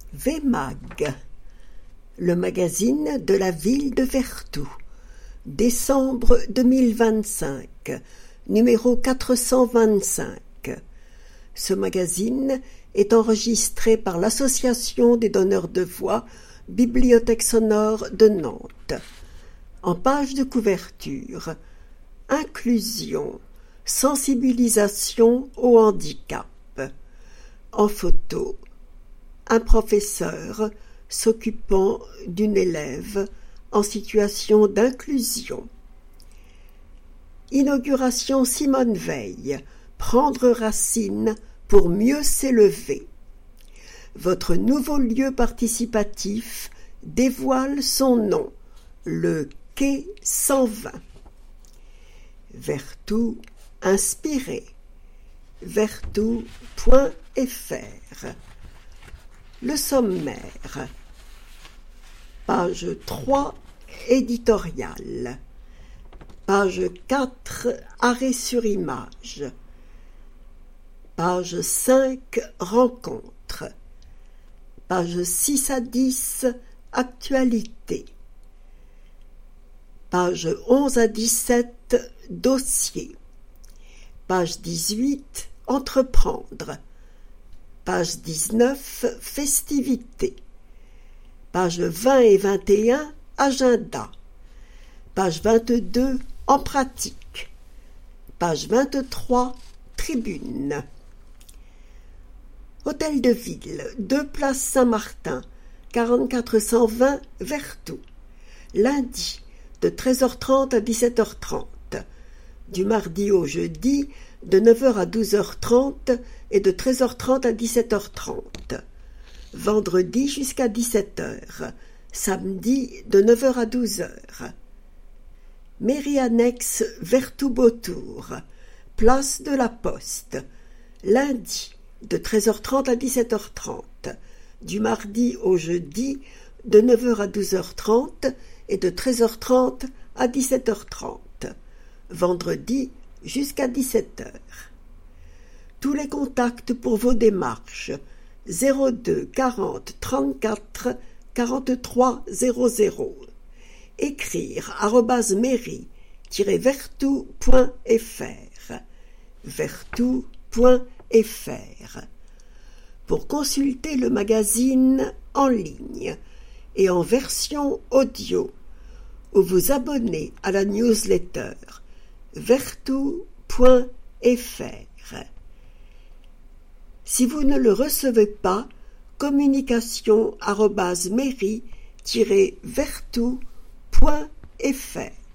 VMag, le magazine de la ville de Vertou, décembre 2025, numéro 425. Ce magazine est enregistré par l'Association des donneurs de voix Bibliothèque sonore de Nantes. En page de couverture, inclusion, sensibilisation au handicap. En photo, un professeur s'occupant d'une élève en situation d'inclusion. Inauguration Simone Veil, prendre racine pour mieux s'élever. Votre nouveau lieu participatif dévoile son nom, le Quai 120. Vertou inspiré. Vertou.fr. Le sommaire. Page 3, éditorial. Page 4, arrêt sur image. Page 5, rencontre. Page 6 à 10, actualité. Page 11 à 17, dossier. Page 18, entreprendre. Page 19, festivités. Page 20 et 21, agenda. Page 22, en pratique. Page 23, tribune. Hôtel de Ville, 2 place Saint-Martin, 4420 Vertou. Lundi, de 13h30 à 17h30. Du mardi au jeudi, de 9h à 12h30 et de 13h30 à 17h30. Vendredi jusqu'à 17h. Samedi, de 9h à 12h. Mairie annexe Vertou-Beautour, place de la Poste. Lundi, de 13h30 à 17h30. Du mardi au jeudi, de 9h à 12h30 et de 13h30 à 17h30. Vendredi jusqu'à 17h. Tous les contacts pour vos démarches 02 40 34 43 00. Écrire @mairie-vertou.fr. Vertou.fr. Pour consulter le magazine en ligne et en version audio ou vous abonner à la newsletter vertou.fr. Si vous ne le recevez pas, communication@mairie-vertou.fr.